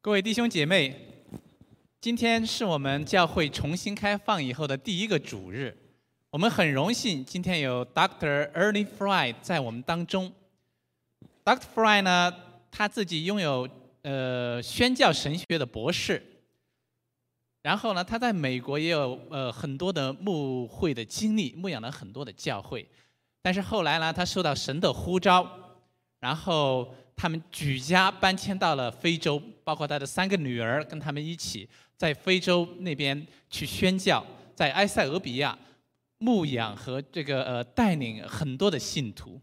各位弟兄姐妹，今天是我们教会重新开放以后的第一个主日，我们很荣幸今天有 Dr. Ernie Fry 在我们当中。Dr. Fry 呢，他自己拥有宣教神学的博士，然后呢，他在美国也有很多的牧会的经历，牧养了很多的教会。但是后来呢，他受到神的呼召，然后他们举家搬迁到了非洲，包括他的3个女儿跟他们一起在非洲那边去宣教，在埃塞俄比亚牧养和带领很多的信徒。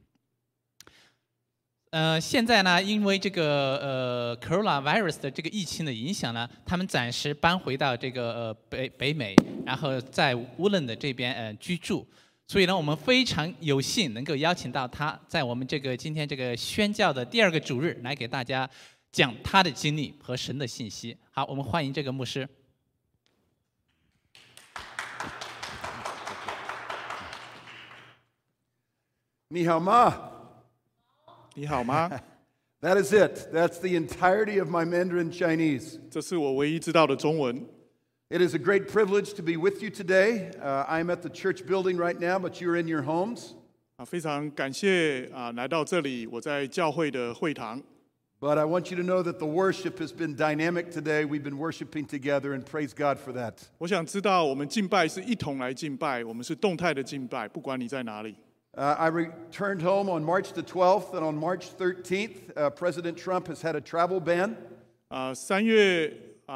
现在呢，因为这个coronavirus 的这个疫情的影响呢，他们暂时搬回到这个北美，然后在乌伦的这边居住。所以呢，我们非常有幸能够邀请到他，在我们今天这个宣教的第2个主日，来给大家讲他的经历和神的信息。好，我们欢迎这个牧师。 你好吗？ 你好吗？ That is it. That's the entirety of my Mandarin Chinese. 这是我唯一知道的中文。 It is a great privilege to be with you today. I'm at the church building right now, but you're in your homes. 非常感谢来到这里，我在教会的会堂。 But I want you to know that the worship has been dynamic today. We've been worshiping together, and praise God for that. 我想知道，我们敬拜是一同来敬拜，我们是动态的敬拜，不管你在哪里。 I returned home on March the 12th, and on March 13th, President Trump has had a travel ban. 3月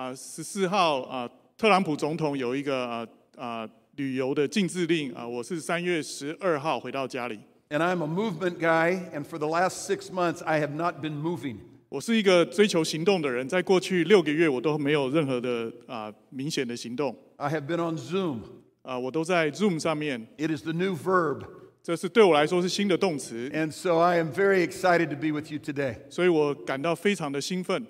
14号特朗普总统有一个旅游的禁制令我是3月12号回到家里。 And I'm a movement guy, and for the last 6 months, I have not been moving. 我是一个追求行动的人，在过去6个月，我都没有任何的明显的行动。 I have been on Zoom. 我都在 Zoom 上面。 It is the new verb. 这是对我来说是新的动词。 And so I am very excited to be with you today. 所以我感到非常的兴奋。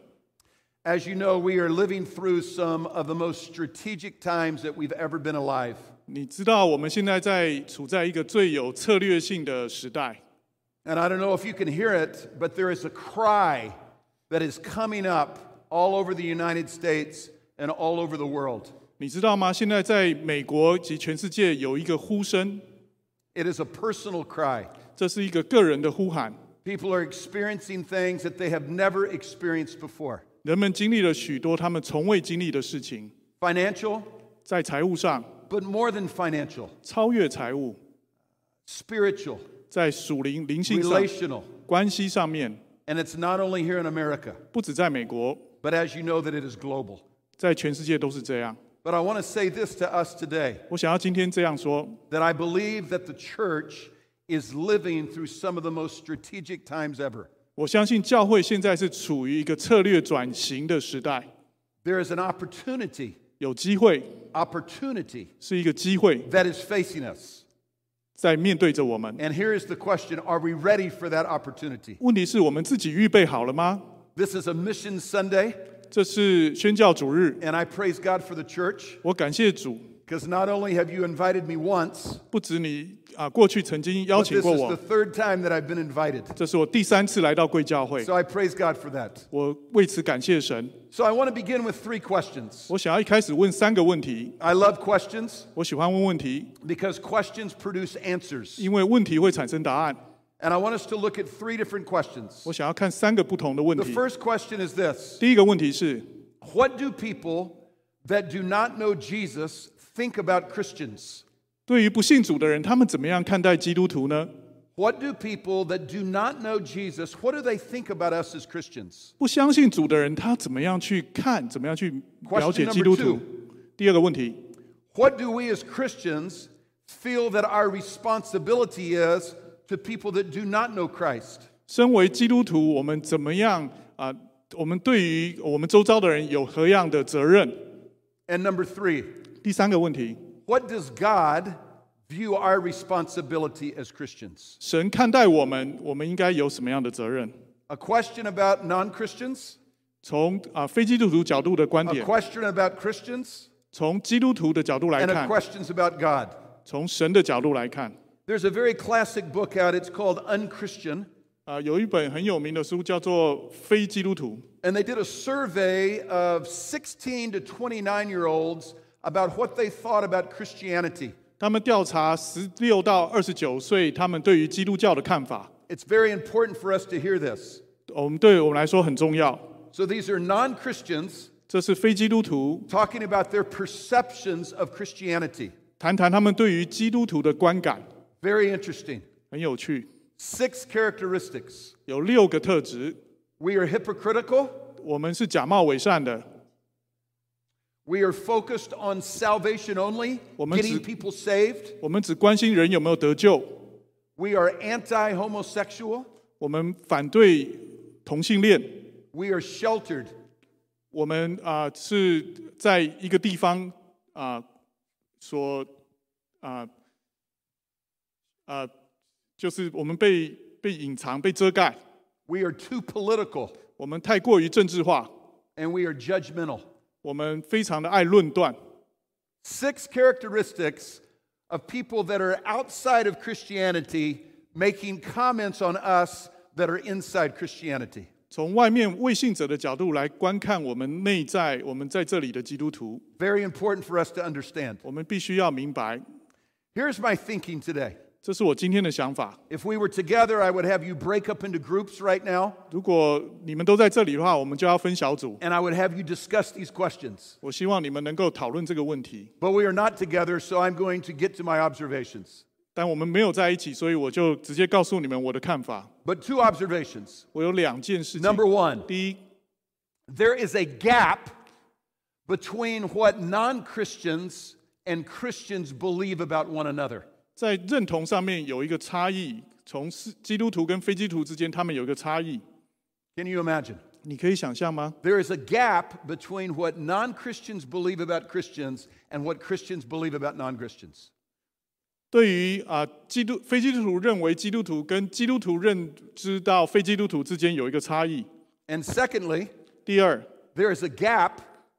As you know, we are living through some of the most strategic times that we've ever been alive. 你知道我们现在处在一个最有策略性的时代。 And I don't know if you can hear it, but there is a cry that is coming up all over the United States and all over the world. 你知道吗？现在在美国及全世界有一个呼声。 It is a personal cry. 这是一个个人的呼喊。 People are experiencing things that they have never experienced before. 人们经历了许多他们从未经历的事情。 Financial, 在财务上 but more than financial. 超越财务。 Spiritual, 在属灵灵性上 relational. 关系上面。 And it's not only here in America, 不止在美国， but as you know that it is global. 在全世界都是这样。 But I want to say this to us today. 我想要今天这样说。 That I believe that the church is living through some of the most strategic times ever. 我相信教会现在是处于一个策略转型的时代。 There is an opportunity. 有机会。 Opportunity. 是一个机会。 That is facing us. 在面对着我们。 And here is the question: Are we ready for that opportunity? 问题是我们自己预备好了吗？ This is a Mission Sunday. 这是宣教主日。 And I praise God for the church. 我感谢主。 Because not only have you invited me once, 不止你过去曾经邀请过我， but this is the third time that I've been invited. 这是我第3次来到贵教会。 So I praise God for that. 我为此感谢神。 So I want to begin with 3 questions. 我想要一开始问3个问题。 I love questions. 我喜欢问问题。 Because questions produce answers. 因为问题会产生答案。 And I want us to look at 3 different questions. 我想要看3个不同的问题。 The first question is this. 第一个问题是 What do people that do not know Jesus think about Christians? 对于不信主的人，他们怎么样看待基督徒呢？ What do people that do not know Jesus, what do they think about us as Christians? 不相信主的人，他怎么样去看，怎么样去了解基督徒？第二个问题 What do we as Christians feel that our responsibility is to people that do not know Christ? 身为基督徒，我们怎么样我们对于我们周遭的人有何样的责任？ And number 3, 第3个问题 What does God view our responsibility as Christians? 神看待我们，我们应该有什么样的责任？ A question about non-Christians? 从非基督徒角度的观 A 点， question about Christians? 从基督徒的角度来 And a 看， questions about God. 从神的角度来看。 There's a very classic book out. It's called Unchristian. 有一本很有名的书叫做《非基督徒》， And they did a survey of 16 to 29-year-olds about what they thought about Christianity. 他们调查16到29岁他们对于基督教的看法。 It's very important for us to hear this. 对我们来说很重要。 So these are non-Christians 这是非基督徒 talking about their perceptions of Christianity. 谈谈他们对于基督徒的观感， Very interesting. 很有趣。 6 characteristics. 有6个特质， We are hypocritical. 我们是假冒伪善的， We are focused on salvation only, 我们 getting 只 people saved. 我们只关心人有没有得救， We are anti-homosexual. 我们反对同性恋， We are sheltered. 我们是在一个地方所就是我们被隐藏、被遮盖， We are too political. 我们太过于政治化， And we are judgmental. 我们非常的爱论断。 6 characteristics of people that are outside of Christianity making comments on us that are inside Christianity. 从外面未信者的角度来观看我们内在，我们在这里的基督徒， Very important for us to understand. 我们必须要明白， Here's my thinking today. 这是我今天的想法。 If we were together, I would have you break up into groups right now, 如果你们都在这里的话，我们就要分小组。 and I would have you discuss these questions. 我希望你们能够讨论这个问题， But we are not together, so I'm going to get to my observations. 但我们没有在一起，所以我就直接告诉你们我的看法。 But 2 observations. 我有2件事情。 Number 1, 第一， there is a gap between what non-Christians and Christians believe about one another. 在认同上面有一个差异，从基督徒跟非基督徒之间，他们有一个差异。 Can you imagine? 你可以想象吗？ There is a gap between what non-Christians believe about Christians and what Christians believe about non-Christians. 对于非基督徒认为基督徒跟基督徒认知到非基督徒之间有一个差异。 And secondly, 第二， there is a gap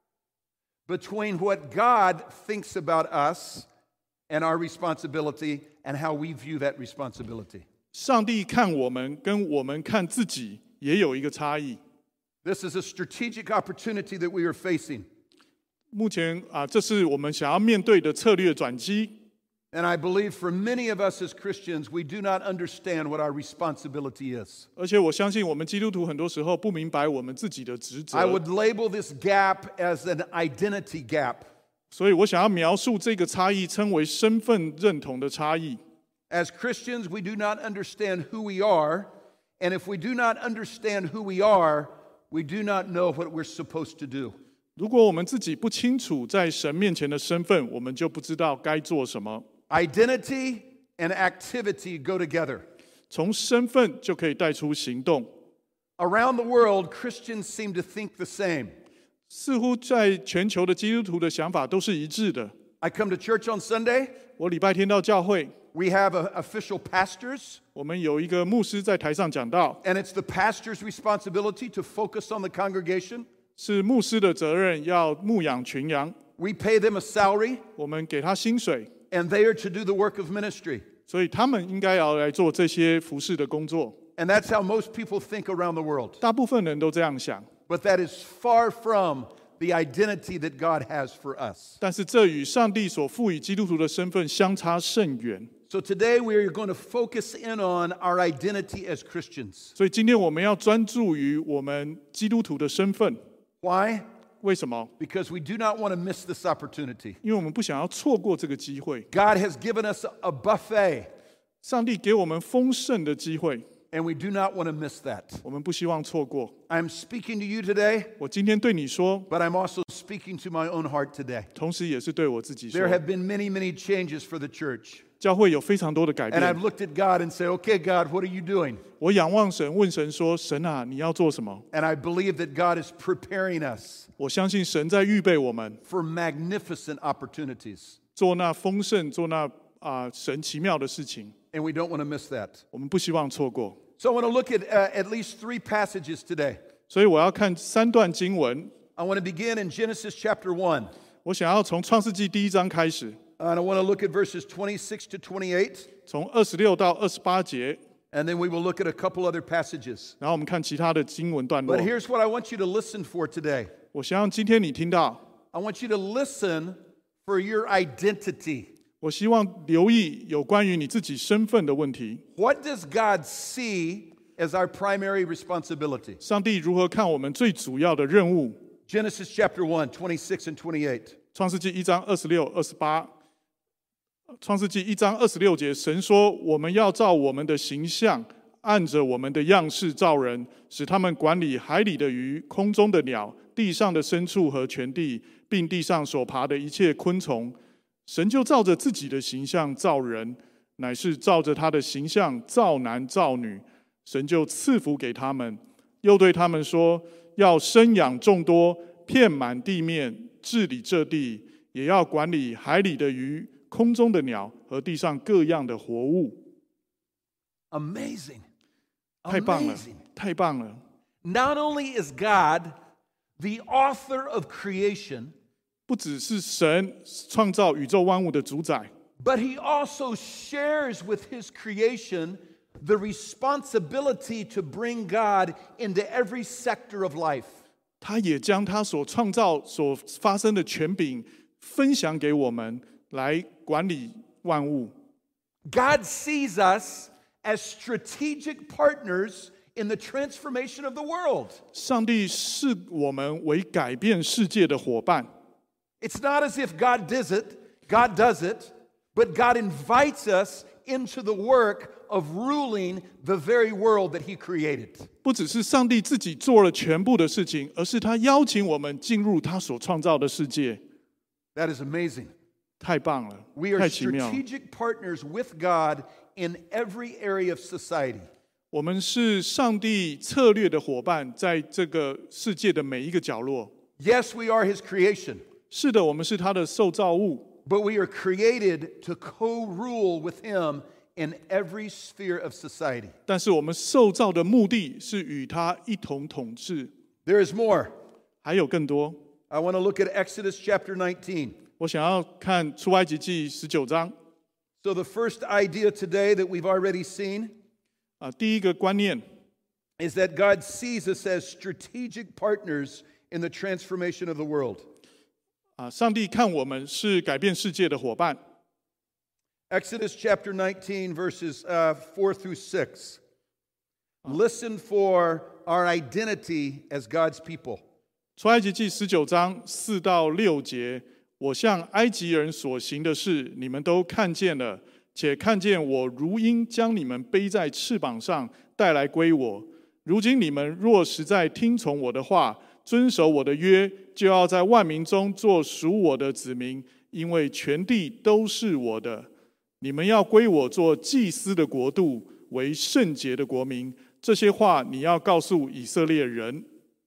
between what God thinks about us and our responsibility and how we view that responsibility. 上帝看我们跟我们看自己也有一个差异。 This is a strategic opportunity that we are facing. 目前这是我们想要面对的策略转机。 And I believe for many of us as Christians, we do not understand what our responsibility is. 而且我相信我们基督徒很多时候不明白我们自己的职责。 I would label this gap as an identity gap. 所以我想要描述这个差异，称为身份认同的差异。 As Christians, we do not understand who we are. And if we do not understand who we are, we do not know what we're supposed to do. 如果我们自己不清楚在神面前的身份，我们就不知道该做什么。 Identity and activity go together. 从身份就可以带出行动。 Around the world, Christians seem to think the same. 似乎在全球的基督徒的想法都是一致的。 I come to church on Sunday. 我礼拜天到教会， We have official pastors. 我们有一个牧师在台上讲道， And it's the pastor's responsibility to focus on the congregation. 是牧师的责任要牧养群羊， We pay them a salary, 我们给他薪水， and they are to do the work of ministry. 所以他们应该要来做这些服事的工作。 And that's how most people think around the world. 大部分人都这样想， But that is far from the identity that God has for us. 但是这与上帝所赋予基督徒的身份相差甚远。 So today we are going to focus in on our identity as Christians. 所以今天我们要专注于我们基督徒的身份。 Why? 为什么？ Because we do not want to miss this opportunity. 因为我们不想要错过这个机会。 God has given us a buffet, 上帝给我们丰盛的机会， and we do not want to miss that. 我们不希望错过。 I'm speaking to you today, 我今天对你说， but I'm also speaking to my own heart today. 同时也是对我自己说 There，have been many, many changes for the church. 教会有非常多的改 And I've 变。 looked at God and said, okay, God, what are you doing? 我仰望神，问神说：“神啊，你要做什么 And I believe that God is preparing us？” 我相信神在预备我们 for magnificent opportunities. 做那丰盛、做那神奇妙的事情。 And we don't want to miss that. 我们不希望错过。 So I want to look at least 3 passages today. 所以我要看3段经文。 I want to begin in Genesis chapter 1. 我想要从创世纪第1章开始， And I want to look at verses 26 to 28. 从26到28节， And then we will look at a couple other passages. 然后我们看其他的经文段落 But。here's what I want you to listen for today. 我希望今天你听到， I want you to listen for your identity. 我希望留意有关于你自己身份的问题。 What does God see as our primary responsibility? 上帝如何看我们最主要的任务？ Genesis chapter 1, 26 and 28. 创世纪1章26、28。创世纪1章26节，神说：“我们要照我们的形象，按着我们的样式造人，使他们管理海里的鱼、空中的鸟、地上的牲畜和全地，并地上所爬的一切昆虫。”神就照着自己的形象造人，乃是照着他的形象造男造女。神就赐福给他们，又对他们说：“要生养众多，遍满地面，治理这地，也要管理海里的鱼、空中的鸟和地上各样的活物。” Amazing. 太棒了 Amazing. 太棒了！ Not only is God the author of creation, 不只是神创造宇宙万物的主宰， but he also shares with his creation the responsibility to bring God into every sector of life. 他也将他所创造所发生的权柄分享给我们，来管理万物。 God sees us as strategic partners in the transformation of the world. 上帝视我们为改变世界的伙伴。 It's not as if God does it, but God invites us into the work of ruling the very world that he created. 不只是上帝自己做了全部的事情，而是他邀请我们进入他所创造的世界。 That is amazing. 太棒了， We are 太奇妙了。 strategic partners with God in every area of society. 我们是上帝策略的伙伴，在这个世界的每一个角落。 Yes, we are his creation, 是的，我们是他的受造物， but we are created to co-rule with him in every sphere of society. 但是我们受造的目的是与他一同统治。 There is more. 还有更多， I want to look at Exodus chapter 19. 我想要看出埃及记19章。 So the first idea today that we've already seen 第一个观念 is that God sees us as strategic partners in the transformation of the world. 上帝看我们是改变世界的伙伴。 Exodus chapter 19, verses 4 through 6. Listen for our identity as God's people. 出埃及记19章4到6节，我向埃及人所行的事，你们都看见了，且看见我如鹰将你们背在翅膀上带来归我。如今你们若实在听从我的话，遵守我的约，就要在万民中做属我的子民，因为全地都是我的。你们要归我做祭司的国度，为圣洁的国民。这些话你要告诉以色列人。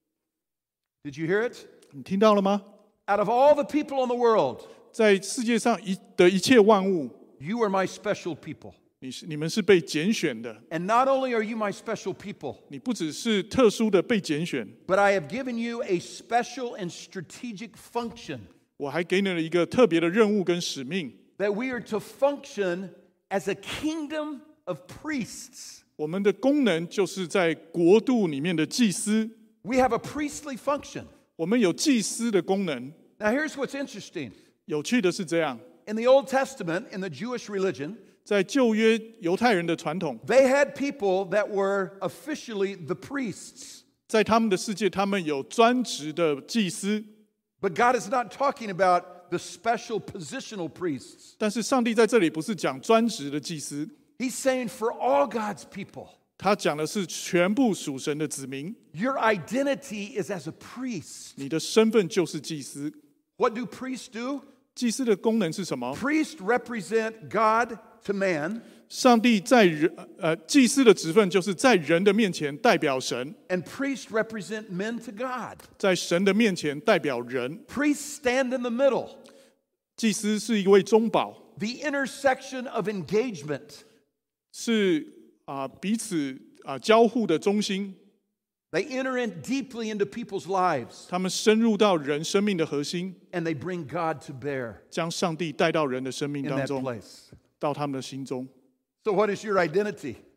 Did you hear it? 你听到了吗？ Out of all the people in the world, 在世界上的一切万物， you are my special people. 你们是被拣选的。 And not only are you my special people, 你不只是特殊的被拣选， but I have given you a special and strategic function 我还给你了一个特别的任务跟使命。 that we are to function as a kingdom of priests. 我们的功能就是在国度里面的祭司， We have a priestly function. 我们有祭司的功能。 Now, here's what's interesting. 有趣的是这样， In the Old Testament, in the Jewish religion, 在旧约犹太人的传统， they had people that were officially the priests. 在他们的世界，他们有专职的祭司， But God is not talking about the special positional priests. 但是上帝在这里不是讲专职的祭司， He's saying for all God's people, 他讲的是全部属神的子民。 your identity is as a priest. 你的身份就是祭司。 What do priests do? 祭司的功能是什么？ Priests represent God to man, 上帝在祭司的职分就是在人的面前代表神， and priests represent men to God. 在神的面前代表人。 Priests stand in the middle, 祭司是一位中保， the intersection of engagement. 是彼此交互的中心。 They enter in deeply into people's lives, 他们深入到人生命的核心， and they bring God to bear 将上帝带到人的生命 in 当 that 中， place. 到他们的心中。 So, what is your identity?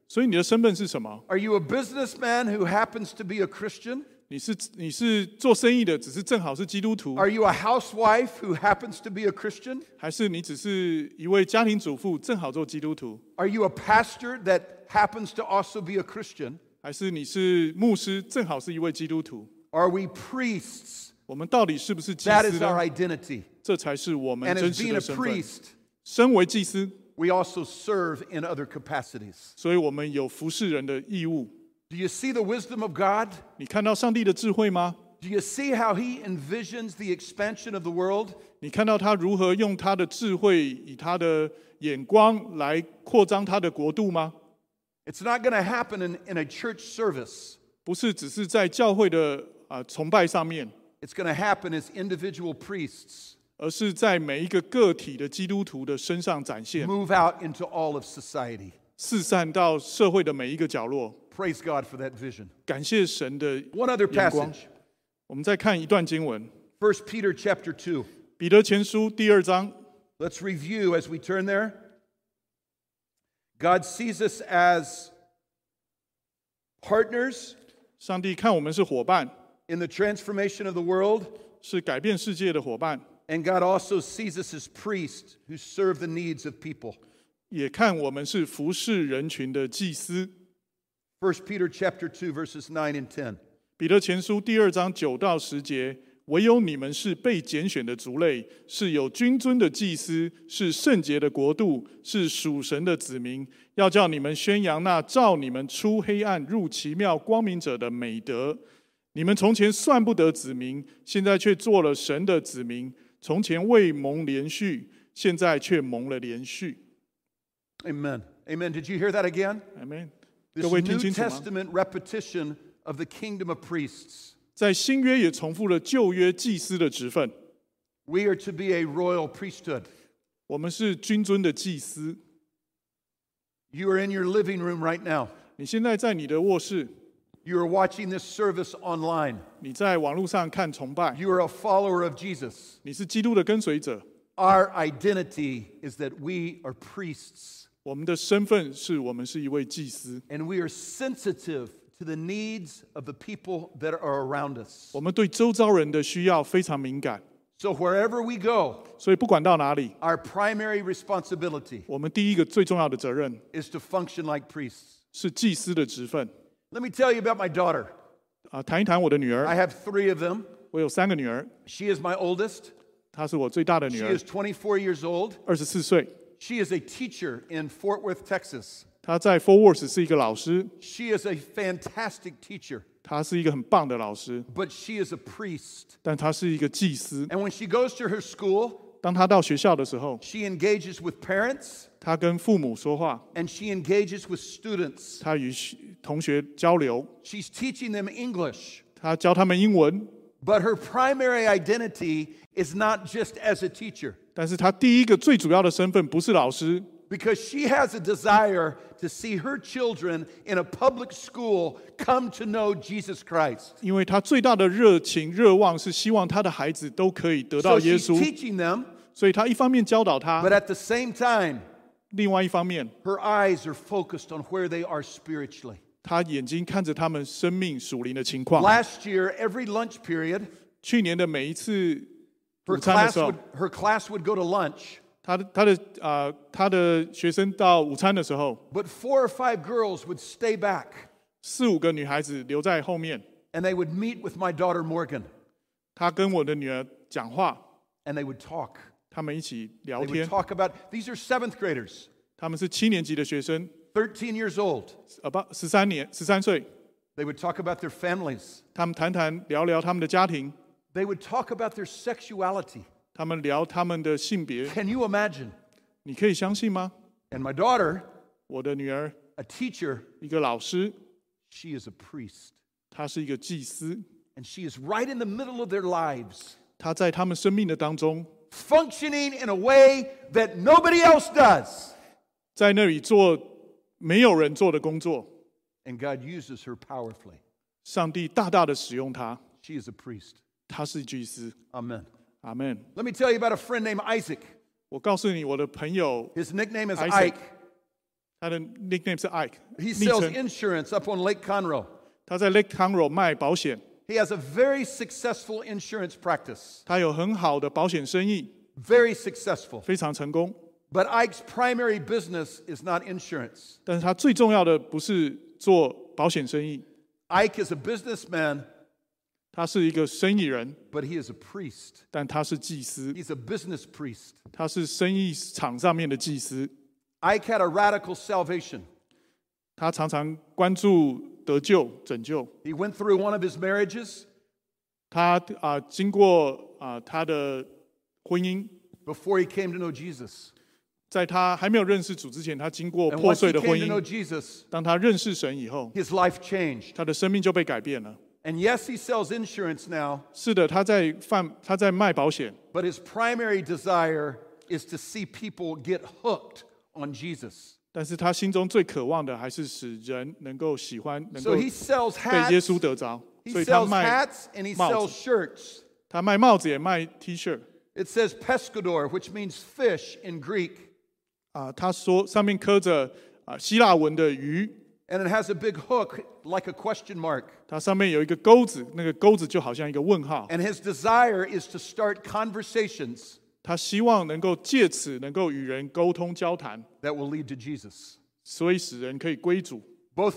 所以你的身份是什么？ Are you a businessman who happens to be a Christian? 你是做生意的，只是正好是基督徒， Are you a housewife who happens to be a Christian? 还是你只是一位家庭主妇，正好做基督徒？ Are you a pastor that happens to also be a Christian? 还是你是牧师，正好是一位基督徒？ Are we priests? 我们到底是不是祭 That 司 is our 呢？ identity. 这才是我们 And 真 as 实 being 的 a 身份。 priest, 身为祭司， we also serve in other capacities. 所以我们有服侍人的义务。 Do you see the wisdom of God? 你看到上帝的智慧吗？ Do you see how he envisions the expansion of the world? 你看到他如何用他的智慧，以他的眼光来扩张他的国度吗？ It's not going to happen in a church service. 不是只是在教会的崇拜上面， It's going to happen as individual priests 而是在每一个个体的基督徒的身上展现， move out into all of society. 四散到社会的每一个角落。 Praise God for that vision. 感谢神的 One other 眼光。 passage, 我们再看一段经文， 1 Peter chapter 2. 彼得前书第2章。 Let's review as we turn there. God sees us as partners 上帝看我们是伙伴， in the transformation of the world, 是改变世界的伙伴， and God also sees us as priests who serve the needs of people. 也看我们是服侍人群的祭司。 1 Peter chapter 2 verses 9 and 10. 彼得前书第2章9到10节，唯有你们是被拣选的族类，是有君尊的祭司，是圣洁的国度，是属神的子民，要叫你们宣扬那照你们出黑暗入奇妙光明者的美德。你们从前算不得子民，现在却做了神的子民；从前未蒙连续，现在却蒙了连续。 Amen. Amen. Did you hear that again? Amen。 This 各位听 New 清楚吗？ Testament repetition of the kingdom of priests. 在新约也重复了旧约祭司的职分。 We are to be a royal priesthood. 我们是君尊的祭司。 You are in your living room right now. 你现在在你的卧室， You are watching this service online. 你在网络上看崇拜， You are a follower of Jesus. 你是基督的跟随者。 Our identity is that we are priests, 我们的身份是我们是一位祭司， and we are sensitive to the needs of the people that are around us. 我们对周遭人的需要非常敏感， So wherever we go, 所以不管到哪里， our primary responsibility 我们第一个最重要的责任 is to function like priests. 是祭司的职分。 Let me tell you about my daughter. 谈一谈我的女 I 儿， have 3 of them. 我有3个女儿， She is my oldest. 她是我最大的女 She 儿 is 24 years old. ，24岁， She is a teacher in Fort Worth, Texas. 她在 Fort Worth 是一个老师， She is a fantastic teacher, 她是一个很棒的老师， but she is a priest. 但她是一个祭司。 And when she goes to her school, 当她到学校的时候， she engages with parents 她跟父母说话， and she engages with students. 她与同学交流， She's teaching them English, 她教他们英文， but her primary identity is not just as a teacher, 但是她第一个最主要的身份不是老师， because she has a desire to see her children in a public school come to know Jesus Christ. 因为她最大的热情热望是希望她的孩子都可以得到 So 耶 she's 稣， teaching them, 所以她一方面教导他 but，at the same time, 另外一方面， her eyes are focused on where they are spiritually. 她眼睛看着他们生命属灵的情况。 Last year, every lunch period, 去年的每一次 her 午餐的 class 时候 would,，her class would go to lunch, 她的学生到午餐的时候 but 4 or 5 girls would stay back ，4、5个女孩子留在后面， and they would meet with my daughter Morgan 她跟我的女儿讲话， and they would talk. 他们一起 They 聊 would 天。 talk about, these are 7th graders, 他们是7年级的学生 13 years old. ，13岁。 They would talk about their families. 他们聊聊他们的家庭， They would talk about their sexuality. 他们聊他们的性别。 Can you imagine? 你可以相信吗？ And my daughter, 我的女儿， a teacher, 一个老师， she is a priest. 她是一个祭司， And she is right in the middle of their lives, 她在他们生命的当中， functioning in a way that nobody else does. 在那里做没有人做的工作。 And God uses her powerfully. 上帝大大的使用她， She is a priest. 她是祭司。 Amen. 阿门。 Let me tell you about a friend named Isaac. 我告诉你，我的朋友 His nickname is Isaac. Ike. 他的 nickname 是 Ike， He 昵 sells 称。 insurance up on Lake Conroe. 他在 Lake Conroe 卖保险， He has a very successful insurance practice. 他有很好的保险生意， Very successful. 非常成功。 But Ike's primary business is not insurance. 但是他最重要的不是做保险生意， Ike is a businessman, 他是一个生意人， but he is a priest. 但他是祭司， He's a business priest. 他是生意场上面的祭司。 Ike had a radical salvation. 他常常关注得救、拯救。 He went through one of his marriages 他经过他的婚姻， before he came to know Jesus. 在他还没有认识主之前，他经过 And 破 once he 碎的婚 came to know 姻。 Jesus, 当他认识神以后， his life changed. 他的生命就被改变了。 And yes, he sells insurance now, 是的，他在卖保险， but his primary desire is to see people get hooked on Jesus. 但是他心中最渴望的还是使人能够喜欢，能 So 够 he sells 被耶 hats, 稣得着。 he 所以他 sells 卖 hats, and he 帽 sells 子， shirts. 他卖帽子也卖 T 恤。 It says pescador, which means fish in Greek. 他说上面刻着希腊文的鱼， And it has a big hook like a question mark. 它上面有一个钩子，那个钩子就好像一个问号。 And his desire is to start conversations 他希望能够借此能够与人沟通交谈， that will lead to Jesus. 所以使人可以归主。 Both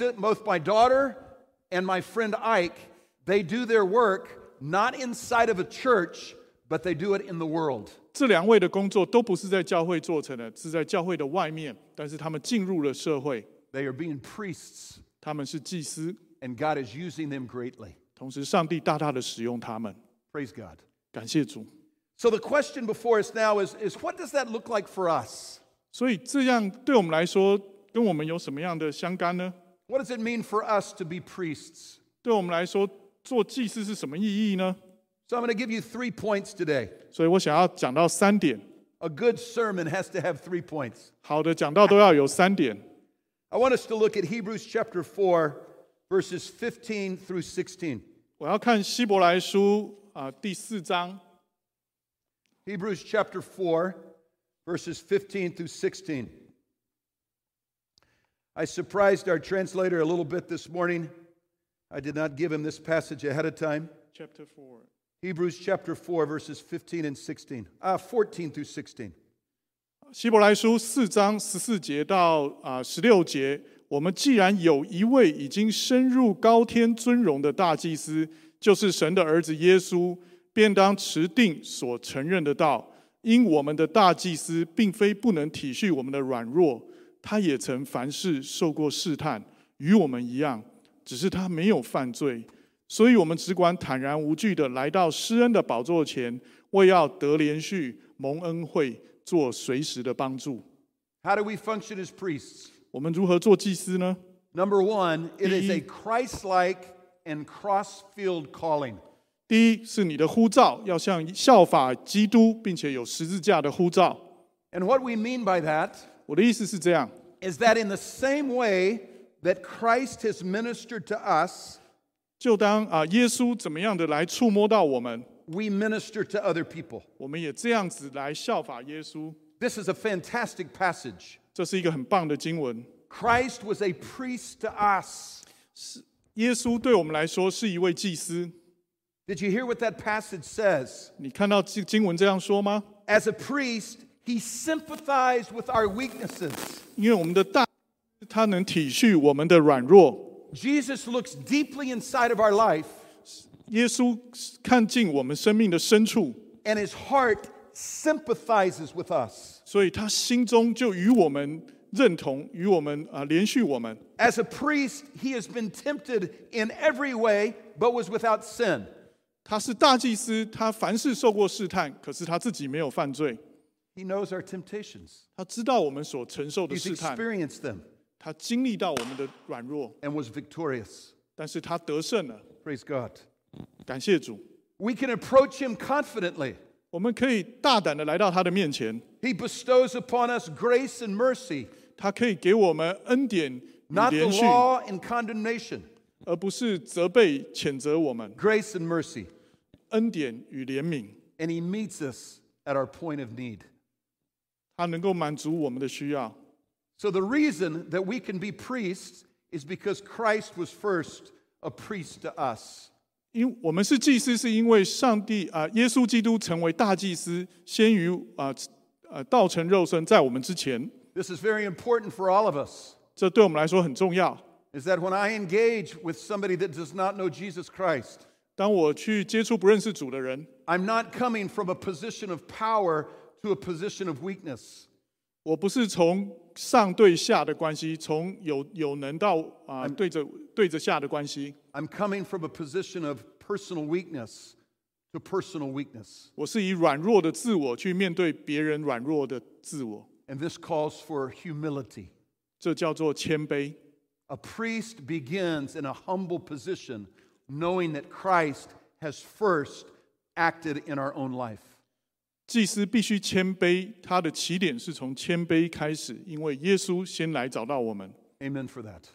my daughter and my friend Ike, they do their work not inside of a church, but they do it in the world. 这两位的工作都不是在教会做成的，是在教会的外面，但是他们进入了社会， They are being priests, 他们是祭司， and God is using them greatly. 同时上帝大大的使用他们。 Praise God. 感谢主。 So the question before us now is what does that look like for us? 所以这样对我们来说，跟我们有什么样的相干呢？ What does it mean for us to be priests? 对我们来说，做祭司是什么意义呢？ So I'm going to give you 3 points today. 所以我想要讲到3点。 A good sermon has to have 3 points. 好的讲道都要有3点。 I want us to look at Hebrews chapter 4, verses 15 through 16. 我要看希伯来书第4章， Hebrews chapter 4, verses 15 through 16. I surprised our translator a little bit this morning. I did not give him this passage ahead of time. Chapter 4。 Hebrews chapter 4, verses 15 and 16. 14 through 16. 希伯来书4章14节到16节，我们既然有一位已经升入高天尊荣的大祭司，就是神的儿子耶稣，便当持定所承认的道。因我们的大祭司并非不能体恤我们的软弱，他也曾凡事受过试探，与我们一样，只是他没有犯罪。所以我们只管坦然无惧的来到施恩的宝座前，为要得连续蒙恩惠，做随时的帮助。 How do we function as priests? 我们如何做祭司呢？ Number 1, it is a Christ-like and cross-filled calling. 第一是你的呼召要像效法基督，并且有十字架的呼召。 And what we mean by that 我的意思是这样， is that in the same way that Christ has ministered to us, 就当耶稣怎么样的来触摸到我们， we minister to other people. 我们也这样子来效法耶稣。 This is a fantastic passage. 这是一个很棒的经文。 Christ was a priest to us. 耶稣对我们来说是一位祭司。 Did you hear what that passage says? 你看到经文这样说吗？ As a priest, he sympathized with our weaknesses. 因为我们的大，他能体恤我们的软弱。 Jesus looks deeply inside of our life, 耶稣看尽我们生命的深处， and his heart sympathizes with us. 所以他心中就与我们认同，与我们连续我们。 As a priest, he has been tempted in every way, but was without sin. 他是大祭司，他凡事受过试探，可是他自己没有犯罪。 He knows our temptations. 他知道我们所承受的 He's 试探， experienced them 他经历到我们的软弱， and was victorious. 但是他得胜了。 Praise God. 感谢主， We can approach him confidently. 我们可以大胆的来到他的面前， He bestows upon us grace and mercy, 他可以给我们恩典与 not the 连续， law and condemnation. 而不是责备谴责我们。 Grace and mercy. 恩典与怜悯， And he meets us at our point of need. 他能够满足我们的需要。 So the reason that we can be priests is because Christ was first a priest to us. 因我们是祭司，是因为耶稣基督成为大祭司，先于道成肉身，在我们之前。 This is very important for all of us. 这对我们来说很重要。 Is that when I engage with somebody that does not know Jesus Christ, 当我去接触不认识主的人， I'm not coming from a position of power to a position of weakness. 我不是从上对下的关系，从有能到对着下的关系。 I'm coming from a position of personal weakness to personal weakness. 我是以软弱的自我去面对别人软弱的自我。 And this calls for humility. 这叫做谦卑。 A priest begins in a humble position, knowing that Christ has first acted in our own life. 祭司必须谦卑，他的起点是从谦卑开始，因为耶稣先来找到我们。 Amen for that.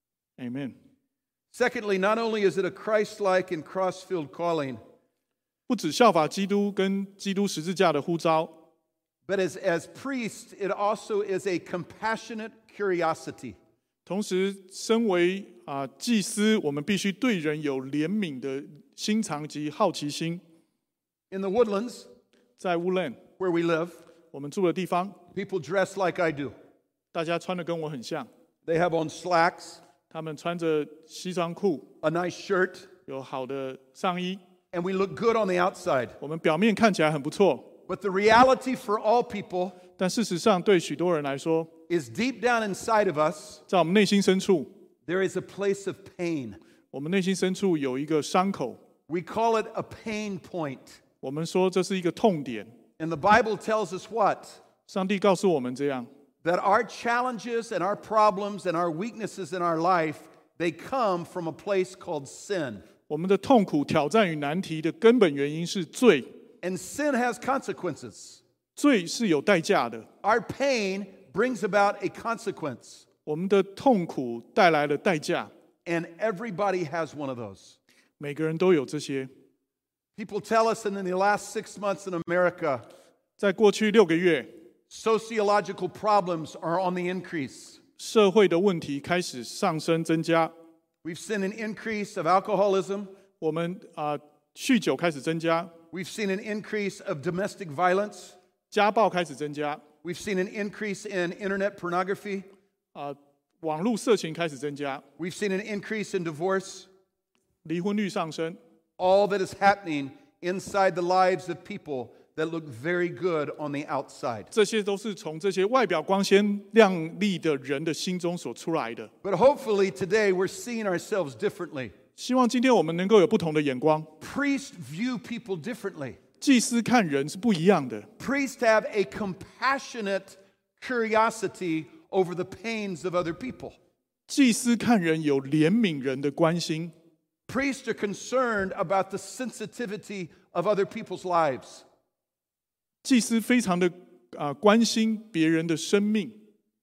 Amen。 Secondly, not only is it a Christ-like and cross-filled calling, 不只效法基督跟基督十字架的呼召， but as priests, it also is a compassionate curiosity. 同时，身为祭司，我们必须对人有怜悯的心肠及好奇心。 In the Woodlands, 在乌兰 where we live, 我们住的地方， people dress like I do. 大家穿的跟我很像， They have on slacks, 他们穿着西装裤， a nice shirt, 有好的上衣， and we look good on the outside. 我们表面看起来很不错， But the reality for all people 但事实上对许多人来说， is deep down inside of us, 在我们内心深处， there is a place of pain. 我们内心深处有一个伤口， We call it a pain point. 我们说这是一个痛点。 And the Bible tells us what? 上帝告诉我们这样， That our challenges and our problems and our weaknesses in our life, they come from a place called sin. 我们的痛苦、挑战与难题的根本原因是罪， And sin has consequences. 罪是有代价的。 Our pain brings about a consequence. 我们的痛苦带来了代价， And everybody has one of those. 每个人都有这些。 People tell us that in the last 6 months in America, 在过去6个月， sociological problems are on the increase. 社会的问题开始上升增加， We've seen an increase of alcoholism. 我们酗酒开始增加， We've seen an increase of domestic violence. 家暴开始增加， We've seen an increase in internet pornography. 网络色情开始增加， We've seen an increase in divorce. 离婚率上升。 All that is happening inside the lives of people that look very good on the outside. 这些都是从这些外表光鲜亮丽的人的心中所出来的。 But hopefully today we're seeing ourselves differently. 希望今天我们能够有不同的眼光。 Priests view people differently. 祭司看人是不一样的， Priests have a compassionate curiosity over the pains of other people. 祭司看人有怜悯人的关心。 Priests are concerned about the sensitivity of other people's lives. 祭司非常的关心别人的生命。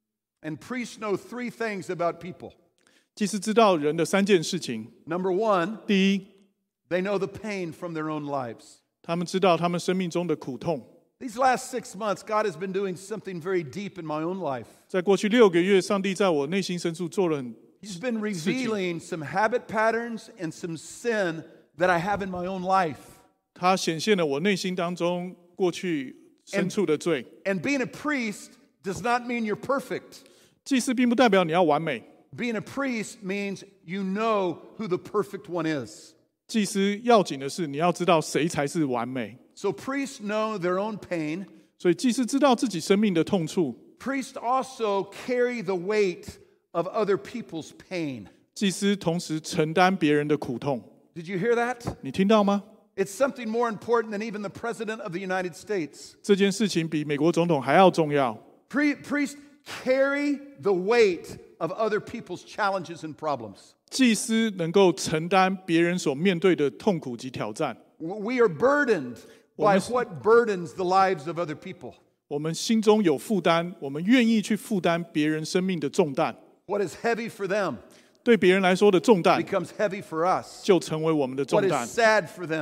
And priests know 3 things about people. 祭司知道人的3件事情。 Number 1, 第一， they know the pain from their own lives. 他们知道他们生命中的苦痛。 These last 6 months, God has been doing something very deep in my own life. 在过去6个月，上帝在我内心深处做了很 He's been revealing some habit patterns and some sin that I have in my own life. 他显现了我内心当中过去深处的罪。 And being a priest does not mean you're perfect. 祭司并不代表你要完美， Being a priest means you know who the perfect one is. 祭司要紧的是你要知道谁才是完美。 So priests know their own pain. 所以祭司知道自己生命的痛处， Priests also carry the weight of other people's pain. 祭司同时承担别人的苦痛。 Did you hear that? 你听到吗？ It's something more important than even the President of the United States. 这件事情比美国总统还要重要。 Priests carry the weight of other people's challenges and problems. 祭司能够承担别人所面对的痛苦及挑战。 We are burdened by what burdens the lives of other people. 我们心中有负担，我们愿意去负担别人生命的重担。 What is heavy for them 对别人来说的重担， becomes heavy for us. 就成为我们的重 What 担 is；sad for them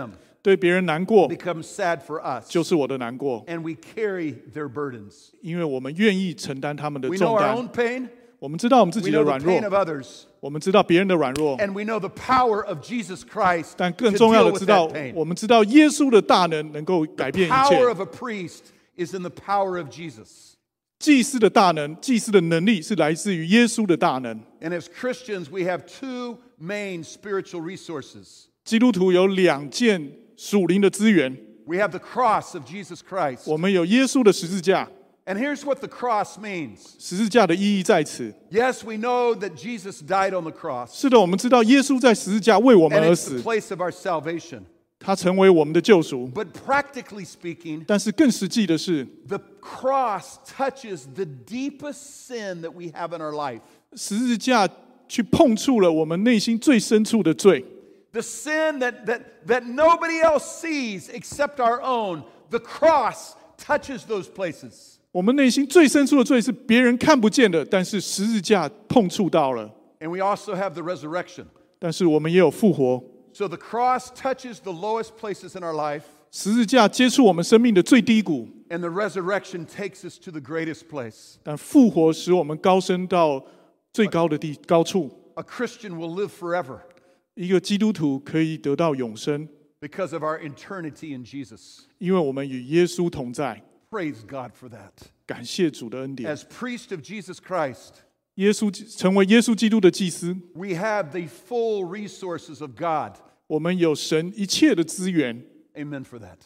对别人难过 becomes sad for us. 就是我的难过， And we carry their burdens. 因为我们愿意承担他们的 We know 重 our 担。 own pain. 我们知道我们自 We 己的 know the 软弱 pain，of others. 我们知道别人的软弱， And we know the power of Jesus Christ 但 to 更重要 deal 的 with 知道 that，pain. 我们知道耶稣的大能能够改变一 Power 切。 of a priest is in the power of Jesus. 祭司的大能，祭司的能力是来自于耶稣的大能。 And as Christians, we have two main spiritual resources. 基督徒有2件属灵的资源， We have the cross of Jesus Christ. 我们有耶稣的十字架， And here's what the cross means. 十字架的意义在此。 Yes, we know that Jesus died on the cross. 是的，我们知道耶稣在十字架为我们 And 而 it's the 死， place of our salvation. 他成为我们的救赎。 But practically speaking, 但是更实际的是， the cross touches the deepest sin that we have in our life. 十字架去碰触了我们内心最深处的罪， The sin that nobody else sees except our own. The cross touches those places. 我们内心最深处的罪是别人看不见的，但是十字架碰触到了。 And we also have the resurrection. 但是我们也有复活， So the cross touches the lowest places in our life, 十字架接触我们生命的最低谷， and the resurrection takes us to the greatest place. 但复活使我们高升到最高的高处。 A Christian will live forever 一个基督徒可以得到永生， because of our eternity in Jesus. 因为我们与耶稣同在。 Praise God for that. 感谢主的恩典。 As priest of Jesus Christ, 耶稣成为耶稣基督的祭司， we have the full resources of God. 我们有神一切的资源。 Amen for that.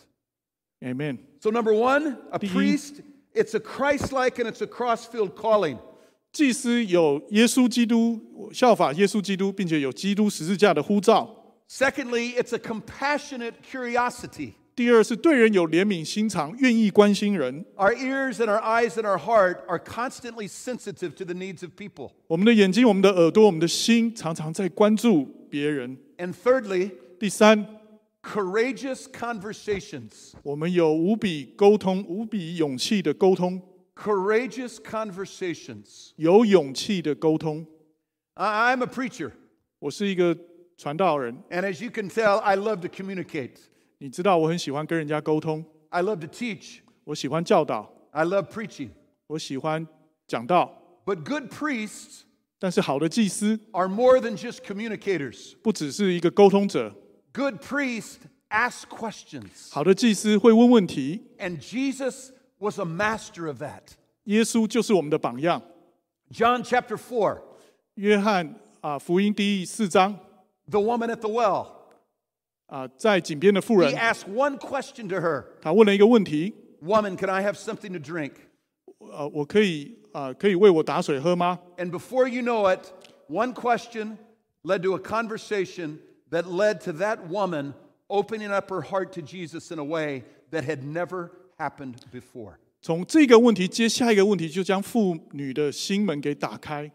Amen。 So number one, a 第一。 priest, it's a Christ-like and it's a cross-filled calling. 祭司有耶稣基督，效法耶稣基督，并且有基督十字架的呼召。 Secondly, it's a compassionate curiosity. 第二是对人有怜悯心肠，愿意关心人。 Our ears and our eyes and our heart are constantly sensitive to the needs of people. 我们的眼睛、我们的耳朵、我们的心，常常在关注别人。 And thirdly, 第三， courageous conversations. 我们有无比沟通、无比勇气的沟通， Courageous conversations. 有勇气的沟通。 I'm a preacher, 我是一个传道人， and as you can tell, I love to communicate. 你知道我很喜欢跟人家沟通， I love to teach. 我喜欢教导， I love preaching. 我喜欢讲道。 But good priests 但是好的祭司 are more than just communicators. 不只是一个沟通者， Good priests ask questions. 好的祭司会问问题。 And Jesus was a master of that. 耶稣就是我们的榜样。 John chapter 4, 约翰福音第4章 the woman at the well. 在井边的妇 He 人， asked one question to her. 他问了一个问题： Woman, can I have something to drink? 我可以为我打水喝吗？ And before you know it, one question led to a conversation that led to that woman opening up her heart to Jesus in a way that had never happened before. 从这个问题接下一个问题，就将妇女的心门给打开。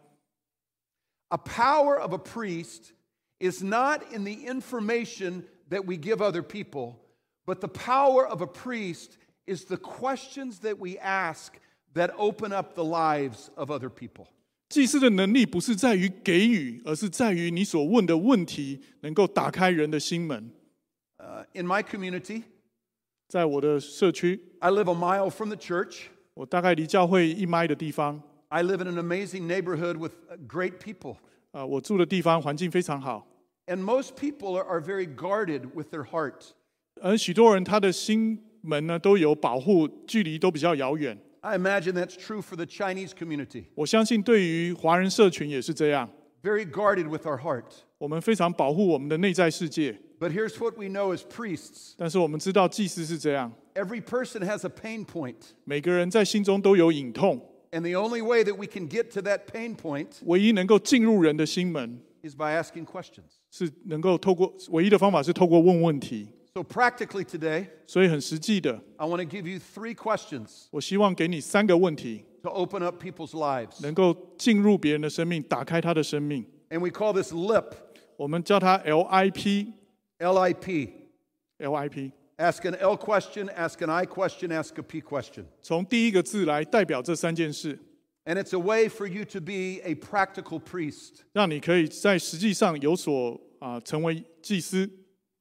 A power of a priest is not in the information that we give other people, but the power of a priest is the questions that we ask that open up the lives of other people. 祭司的能力不是在于给予，而是在于你所问的问题能够打开人的心门。 In my community, 在我的社区， I live a mile from the church. 我大概离教会1迈的地方。 I live in an amazing neighborhood with great people. 我住的地方环境非常好， And most people are very guarded with their heart. 而许多人他的心门呢都有保护，距离都比较遥远。 I imagine that's true for the Chinese community. 我相信对于华人社群也是这样， Very guarded with our heart. 我们非常保护我们的内在世界。 But here's what we know as priests. 但是我们知道祭司是这样， Every person has a pain point. 每个人在心中都有隐痛， And the only way that we can get to that pain point 唯一能够进入人的心门， is by asking questions. 是能够透过唯一的方法是透过问问题。 So practically today, 所以很实际的， I want to give you 3 questions 我希望给你3个问题， to open up people's lives. 能够进入别人的生命，打开他的生命。 And we call this LIP, 我们叫它 LIP。 L-I-P. LIP Ask an L question, ask an I question, ask a P question. 从第一个字来代表这3件事， And it's a way for you to be a practical priest. 让你可以在实际上有所成为祭司。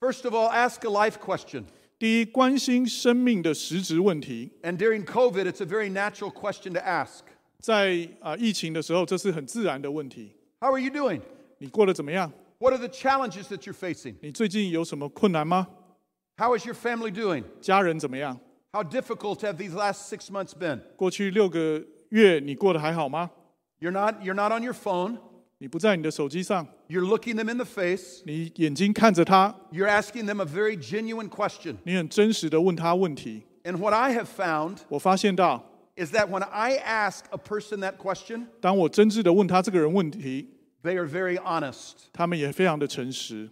First of all, ask a life question. 第一，关心生命的实质问题。 And during COVID, it's a very natural question to ask. 在疫情的时候，这是很自然的问题。 How are you doing? 你过得怎么样？ What are the challenges that you're facing? 你最近有什么困难吗？ How is your family doing? 家人怎么样？ How difficult have these last 6 months been? 过去6个月你过得还好吗？ You're not on your phone. 你不在你的手机上， You're looking them in the face. 你眼睛看着他， You're asking them a very genuine question. 你很真实的问他问题。 And what I have found 我发现到， is that when I ask a person that question, 当我真挚的问他这个人问题， they are very honest. 他们也非常的诚实。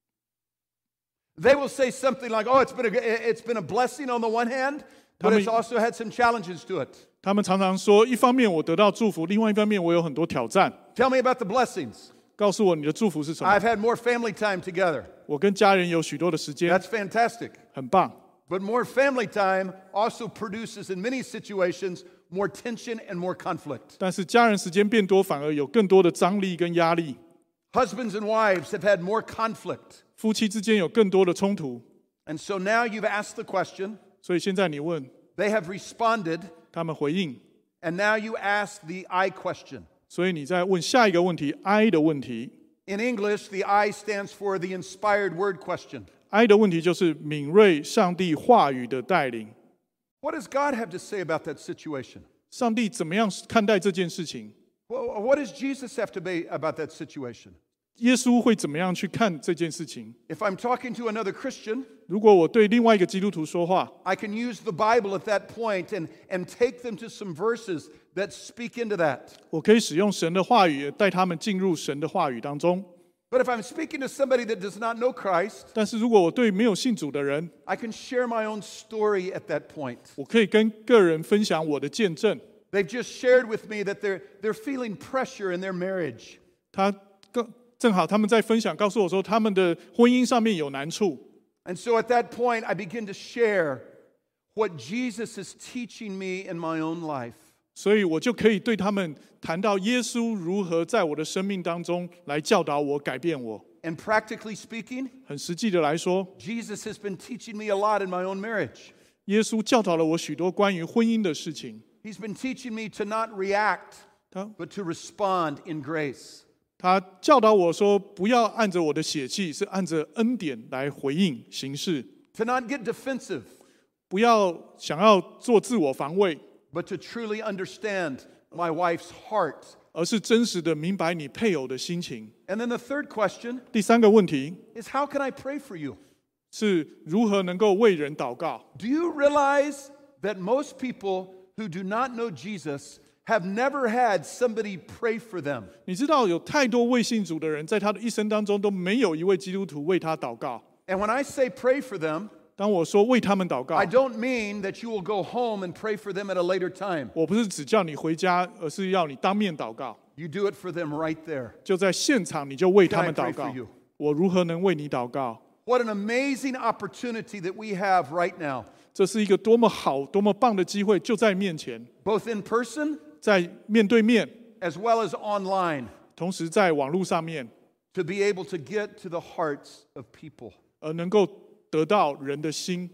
They will say something like, "Oh, it's been a blessing on the one hand, but it's also had some challenges to it." 他们常常说，一方面我得到祝福，另外一方面我有很多挑战。 Tell me about the blessings. 告诉我你的祝福是什么？ I've had more family time together. 我跟家人有许多的时间， That's fantastic. 很棒。 But more family time also produces, in many situations, more tension and more conflict. 但是家人时间变多，反而有更多的张力跟压力。 Husbands and wives have had more conflict. 夫妻之间有更多的冲突， And so now you've asked the question, 所以现在你问， they have responded, 他们回应， and now you ask the I question. 所以你再问下一个问题 ，I 的问题。 In English, the I stands for the inspired word question. I 的问题就是敏锐上帝话语的带领。 What does God have to say about that situation? 上帝怎么样看待这件事情？ What does Jesus have to say about that situation? 耶稣会怎么样去看这件事情？ If I'm talking to another Christian, 如果我对另外一个基督徒说话， I can use the Bible at that point and take them to some verses that speak into that. 我可以使用神的话语带他们进入神的话语当中。 But if I'm speaking to somebody that does not know Christ, 但是如果我对没有信主的人， I can share my own story at that point. 我可以跟个人分享我的见证。 They've just shared with me that they're feeling pressure in their marriage. 正好他们在分享，告诉我说他们的婚姻上面有难处。 And so at that point, I begin to share what Jesus is teaching me in my own life. 所以我就可以对他们谈到耶稣如何在我的生命当中来教导我、改变我。 And practically speaking, 很实际的来说， Jesus has been teaching me a lot in my own marriage. 耶稣教导了我许多关于婚姻的事情。 He's been teaching me to not react, 他 but to respond in grace. 他教导我说，不要按着我的血气，是按着恩典来回应行事。 To not get defensive, 不要想要做自我防卫， but to truly understand my wife's heart. 而是真实的明白你配偶的心情。 And then the third question 第三个问题 is, how can I pray for you? 是如何能够为人祷告。 Do you realize that most people who do not know Jesus have never had somebody pray for them? 你知道有太多未信主的人，在他的一生当中都没有一位基督徒为他祷告。 And when I say pray for them, 当我说为他们祷告 I，don't mean that you will go home and pray for them at a later time. 我不是只叫你回家，而是要你当面祷告， You do it for them right there. 就在现场你就为他们 Can I 祷 pray 告 for you?。 我如何能为你祷告？ What an amazing opportunity that we have right now, 这是一个多么好、多么棒的机会，就在面前， both in person 在面对面， as well as online, 同时在网络上面， to be able to get to the hearts of people. 而能够得到人的心，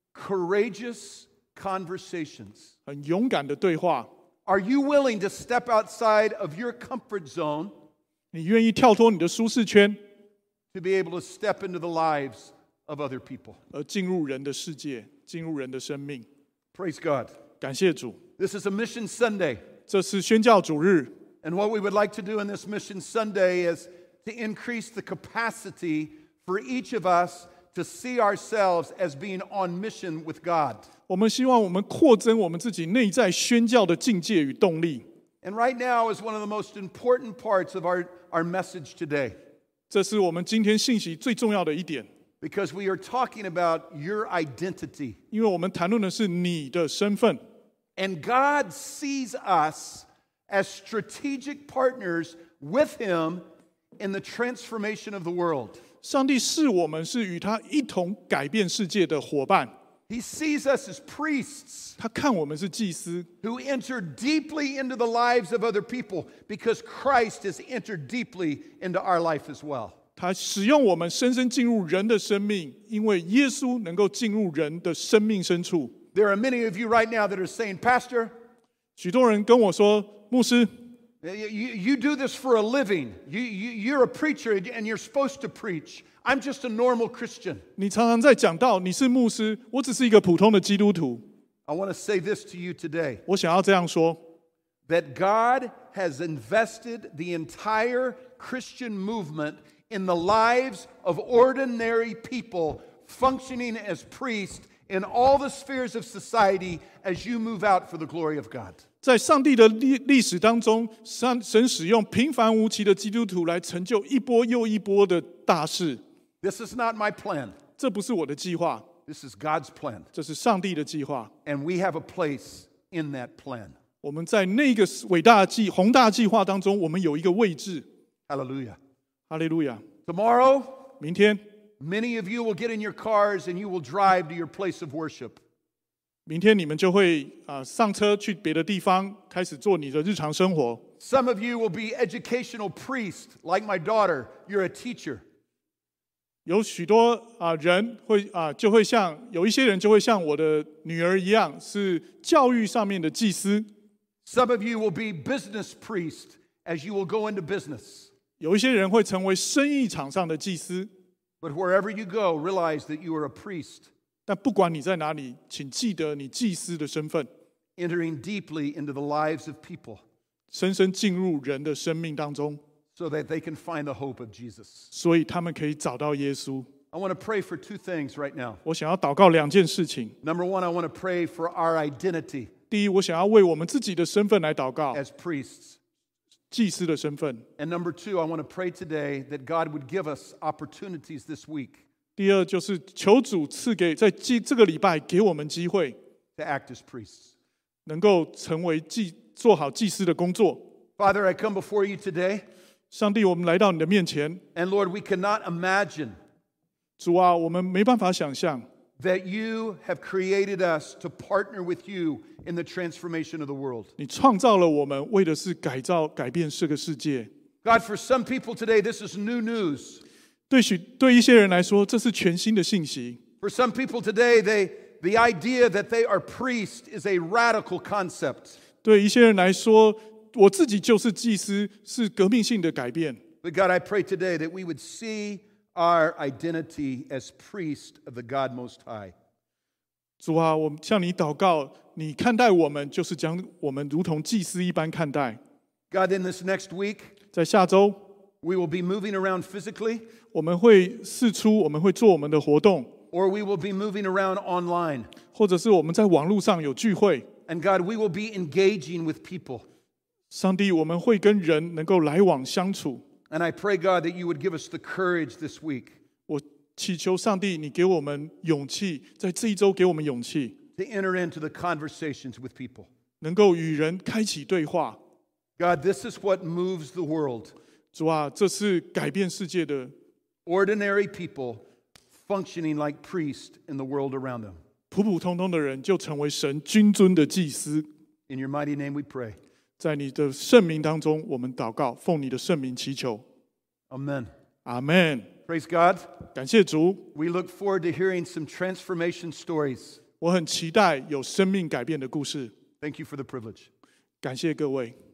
Courageous conversations. 很勇敢的对话。 Are you willing to step outside of your comfort zone 你愿意跳脱你的舒适圈， to be able to step into the lives of other people? 而进入人的世界，进入人的生命。 Praise God. 感谢主， This is a Mission Sunday. 这是宣教主日。 And what we would like to do in this Mission Sunday is to increase the capacity for each of us to see ourselves as being on mission with God. 我们希望我们扩增我们自己内在宣教的境界与动力。 And right now is one of the most important parts of our message today, 这是我们今天信息最重要的一点， because we are talking about your identity. 因为我们谈论的是你的身份。 And God sees us as strategic partners with Him in the transformation of the world. 上帝视我们是与他一同改变世界的伙伴， He sees us as priests 他看我们是祭司， who enter deeply into the lives of other people because Christ has entered deeply into our life as well. 他使用我们深深进入人的生命，因为耶稣能够进入人的生命深处。 There are many of you right now that are saying, Pastor, 许多人跟我说，牧师， you do this for a living. You're a preacher and you're supposed to preach. I'm just a normal Christian. 你常常在讲道，你是牧师，我只是一个普通的基督徒。 I want to say this to you today, 我想要这样说， that God has invested the entire Christian movement in the lives of ordinary people functioning as priests in all the spheres of society as you move out for the glory of God. 在上帝的历史当中，神使用平凡无奇的基督徒来成就一波又一波的大事。 This is not my plan. 这不是我的计划， This is God's plan. 这是上帝的计划。 And we have a place in that plan. 我们在那个伟大的宏大计划当中，我们有一个位置。 Hallelujah. 哈利路亚！ Tomorrow, 明天， many of you will get in your cars and you will drive to your place of worship. 明天你们就会上车去别的地方，开始做你的日常生活。 Some of you will be educational priests, like my daughter. You're a teacher. 有许多人会就会像有一些人就会像我的女儿一样，是教育上面的祭司。 Some of you will be business priests as you will go into business. 有一些人会成为生意场上的祭司。 But wherever you go, realize that you are a priest, 但不管你在哪里，请记得你祭司的身份， entering deeply into the lives of people 深深进入人的生命当中， so that they can find the hope of Jesus. 所以他们可以找到耶稣。 I want to pray for two things right now. 我想要祷告两件事情。 Number one, I want to pray for our identity 第一，我想要为我们自己的身份来祷告， as priests. 祭司的身份。 And number two, I want to pray today that God would give us opportunities this week 第二，就是求主赐给在这个礼拜给我们机会， to act as priests. 能够成为做好祭司的工作。 Father, I come before you today, 上帝，我们来到你的面前， and Lord, we cannot imagine 主啊，我们没办法想象， that you have created us to partner with you in the transformation of the world. 你创造了我们，为的是改变这个世界。 God, for some people today, this is new news. 对一些人来说，这是全新的信息。 For some people today, the idea that they are priests is a radical concept. 对一些人来说，我自己就是祭司，是革命性的改变。 But God, I pray today that we would see our identity as priests of the God Most High. 主啊，我们向你祷告，你看待我们，就是将我们如同祭司一般看待。 God, in this next week, 在下周， we will be moving around physically, 我们会释出，我们会做我们的活动， or we will be moving around online. 或者是我们在网络上有聚会。 And God, we will be engaging with people. 上帝，我们会跟人能够来往相处。 And I pray, God, that you would give us the courage this week 我祈求上帝，你给我们勇气，在这一周给我们勇气， to enter into the conversations with people. 能够与人开启对话。 God, this is what moves the world. 主啊，这是改变世界的 Ordinary people functioning like priests in the world around them. 普普通通的人，就成为神君尊的祭司。 In your mighty name we pray. 在你的圣名当中，我们祷告，奉你的圣名祈求。 Amen. 阿门。 Praise God. 感谢主， We look forward to hearing some transformation stories. 我很期待有生命改变的故事。 Thank you for the privilege. 感谢各位。